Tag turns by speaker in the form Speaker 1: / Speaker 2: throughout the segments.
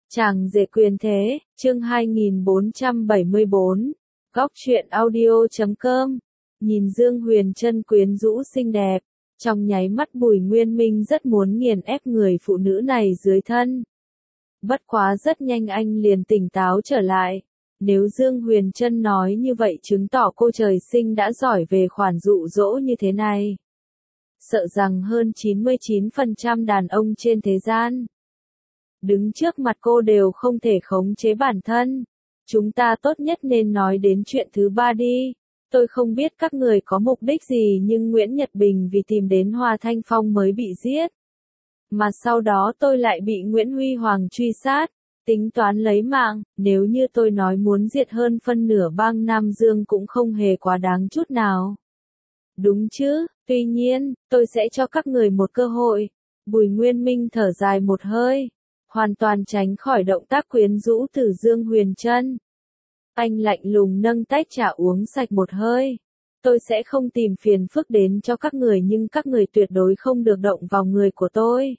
Speaker 1: Chàng rể quyền thế, chương 2474, góc truyện audio.com. Nhìn Dương Huyền Trân quyến rũ xinh đẹp, trong nháy mắt Bùi Nguyên Minh rất muốn nghiền ép người phụ nữ này dưới thân. Bất quá rất nhanh anh liền tỉnh táo trở lại. Nếu Dương Huyền Trân nói như vậy chứng tỏ cô trời sinh đã giỏi về khoản dụ dỗ như thế này. Sợ rằng hơn 99% đàn ông trên thế gian đứng trước mặt cô đều không thể khống chế bản thân. Chúng ta tốt nhất nên nói đến chuyện thứ ba đi. Tôi không biết các người có mục đích gì nhưng Nguyễn Nhật Bình vì tìm đến Hoa Thanh Phong mới bị giết. Mà sau đó tôi lại bị Nguyễn Huy Hoàng truy sát, tính toán lấy mạng. Nếu như tôi nói muốn diệt hơn phân nửa bang Nam Dương cũng không hề quá đáng chút nào. Đúng chứ, tuy nhiên, tôi sẽ cho các người một cơ hội. Bùi Nguyên Minh thở dài một hơi, hoàn toàn tránh khỏi động tác quyến rũ từ Dương Huyền Trân. Anh lạnh lùng nâng tách trà uống sạch một hơi. Tôi sẽ không tìm phiền phức đến cho các người nhưng các người tuyệt đối không được động vào người của tôi.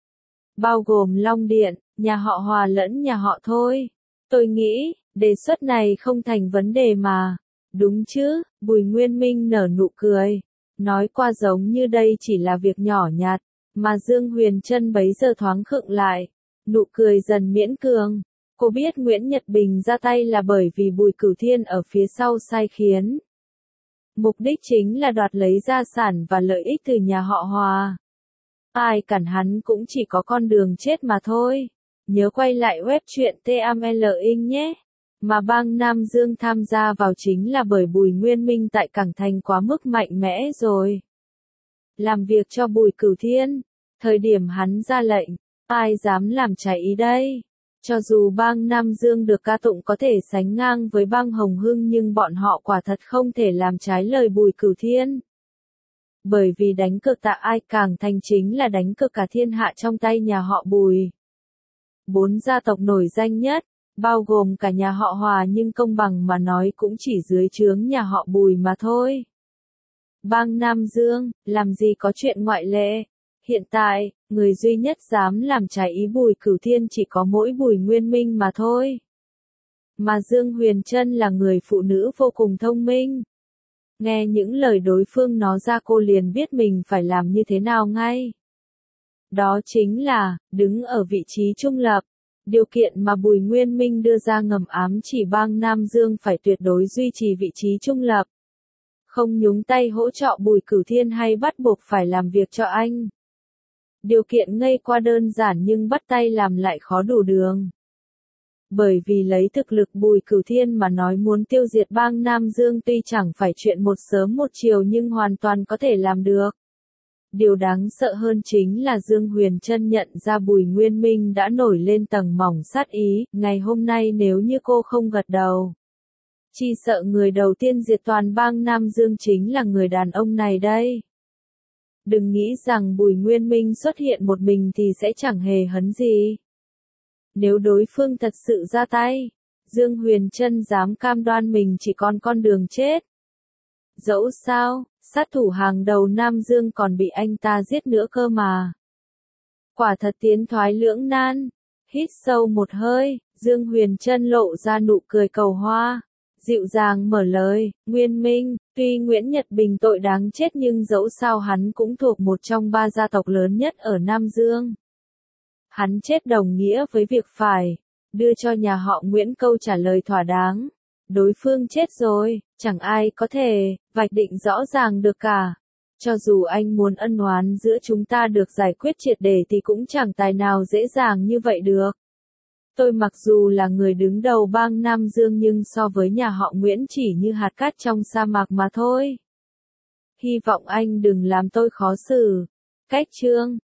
Speaker 1: Bao gồm Long Điện, nhà họ Hòa lẫn nhà họ Thôi. Tôi nghĩ, đề xuất này không thành vấn đề mà. Đúng chứ, Bùi Nguyên Minh nở nụ cười. Nói qua giống như đây chỉ là việc nhỏ nhặt, mà Dương Huyền Trân bấy giờ thoáng khựng lại. Nụ cười dần miễn cường. Cô biết Nguyễn Nhật Bình ra tay là bởi vì Bùi Cửu Thiên ở phía sau sai khiến. Mục đích chính là đoạt lấy gia sản và lợi ích từ nhà họ Hòa. Ai cản hắn cũng chỉ có con đường chết mà thôi. Nhớ quay lại web truyện TML Inc nhé. Mà bang Nam Dương tham gia vào chính là bởi Bùi Nguyên Minh tại Cảng Thành quá mức mạnh mẽ rồi. Làm việc cho Bùi Cửu Thiên, thời điểm hắn ra lệnh, ai dám làm trái ý đây? Cho dù bang Nam Dương được ca tụng có thể sánh ngang với bang Hồng Hưng nhưng bọn họ quả thật không thể làm trái lời Bùi Cửu Thiên. Bởi vì đánh cược tại Ai Cảng Thành chính là đánh cược cả thiên hạ trong tay nhà họ Bùi. 4 gia tộc nổi danh nhất, bao gồm cả nhà họ Hòa nhưng công bằng mà nói cũng chỉ dưới trướng nhà họ Bùi mà thôi. Bang Nam Dương, làm gì có chuyện ngoại lệ. Hiện tại, người duy nhất dám làm trái ý Bùi Cửu Thiên chỉ có mỗi Bùi Nguyên Minh mà thôi. Mà Dương Huyền Trân là người phụ nữ vô cùng thông minh. Nghe những lời đối phương nói ra cô liền biết mình phải làm như thế nào ngay. Đó chính là, đứng ở vị trí trung lập. Điều kiện mà Bùi Nguyên Minh đưa ra ngầm ám chỉ bang Nam Dương phải tuyệt đối duy trì vị trí trung lập. Không nhúng tay hỗ trợ Bùi Cửu Thiên hay bắt buộc phải làm việc cho anh. Điều kiện ngây qua đơn giản nhưng bắt tay làm lại khó đủ đường. Bởi vì lấy thực lực Bùi Cửu Thiên mà nói muốn tiêu diệt bang Nam Dương tuy chẳng phải chuyện một sớm một chiều nhưng hoàn toàn có thể làm được. Điều đáng sợ hơn chính là Dương Huyền Trân nhận ra Bùi Nguyên Minh đã nổi lên tầng mỏng sát ý, ngày hôm nay nếu như cô không gật đầu. Chỉ sợ người đầu tiên diệt toàn bang Nam Dương chính là người đàn ông này đây. Đừng nghĩ rằng Bùi Nguyên Minh xuất hiện một mình thì sẽ chẳng hề hấn gì. Nếu đối phương thật sự ra tay, Dương Huyền Trân dám cam đoan mình chỉ còn con đường chết. Dẫu sao, sát thủ hàng đầu Nam Dương còn bị anh ta giết nữa cơ mà. Quả thật tiến thoái lưỡng nan. Hít sâu một hơi, Dương Huyền Trân lộ ra nụ cười cầu hoa. Dịu dàng mở lời, Nguyên Minh, tuy Nguyễn Nhật Bình tội đáng chết nhưng dẫu sao hắn cũng thuộc một trong 3 gia tộc lớn nhất ở Nam Dương. Hắn chết đồng nghĩa với việc phải đưa cho nhà họ Nguyễn câu trả lời thỏa đáng. Đối phương chết rồi, chẳng ai có thể vạch định rõ ràng được cả. Cho dù anh muốn ân oán giữa chúng ta được giải quyết triệt để thì cũng chẳng tài nào dễ dàng như vậy được. Tôi mặc dù là người đứng đầu bang Nam Dương nhưng so với nhà họ Nguyễn chỉ như hạt cát trong sa mạc mà thôi. Hy vọng anh đừng làm tôi khó xử. Cách chương